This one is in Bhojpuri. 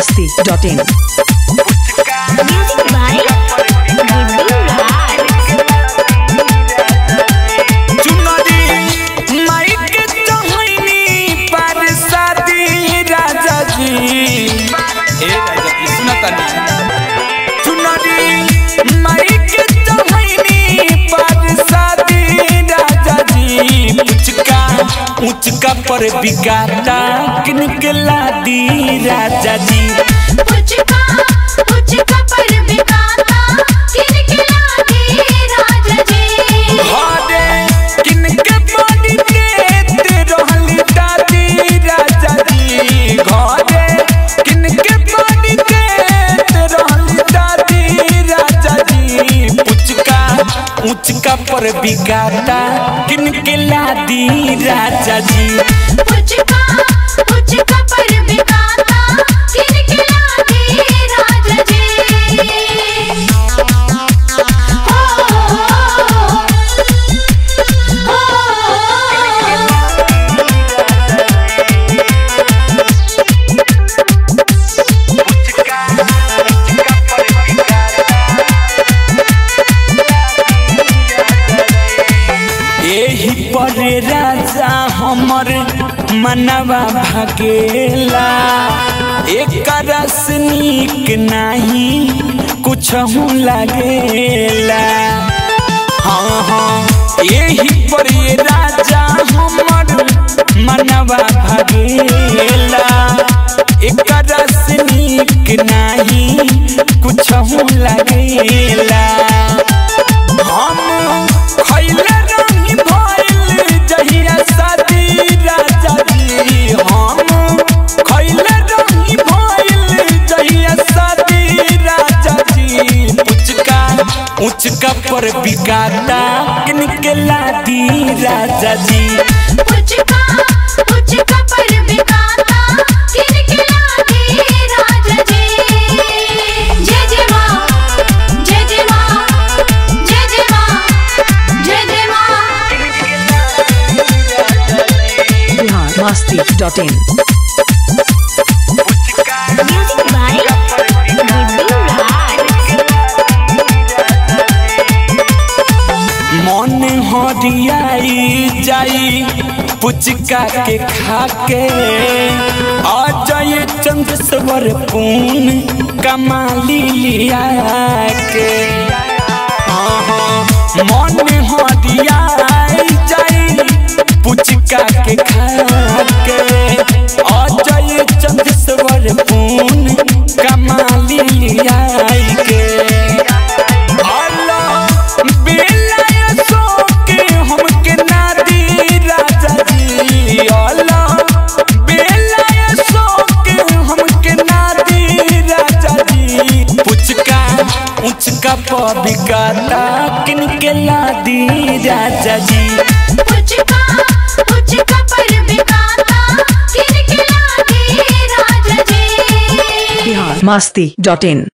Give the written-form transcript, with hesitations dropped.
biharmasti.in. Music by Giddu Raj. उचका पर बिकाता किनकला दी राजा जी। उचका पर बिकाता किनकला दी राजा जी। घरे किनके बड़ी देत रहली दादी राजा जी। घरे किनके बड़ी देत रहली दादी राजा जी। उचका पर बिकाता किनकला दी राजा जी। उचका पर बिकाता किनकला दी राजा जी। एही पर राजा हमर मनवा भागेला। एकरा से नीक नाही कुछ लागेला। हाँ हाँ एही पर राजा हमर मनवा भागेला। एकरा से नीक नाही कुछ लागेला। हम खैले रही भइल जहिया शादी राजा जी। हम खैले रही भइल जहिया शादी राजा जी। उचका पर बिकाता किनकला दी राजा जी। उचका पर बिकाता किनकला दी राजा जी। जय जय माँ, जय जय माँ, जय जय माँ, जय जय माँ। biharmasti.in. Music by Giddu Raj. मन हरियाई जाई पुचका के खाके। आ जाए चंद्रस्वर पून कमाली लिया के। मन हरियाई जाई पुचका के खाके। आ जाए चंद्रस्वर पून कमाली लिया के। हमके नादी राजा जी। हमके नादी राजा जी। उचका पर बिकाता किनकला दी राजा जी। उचका पर बिकाता किनकला दी राजा जी। biharmasti.in.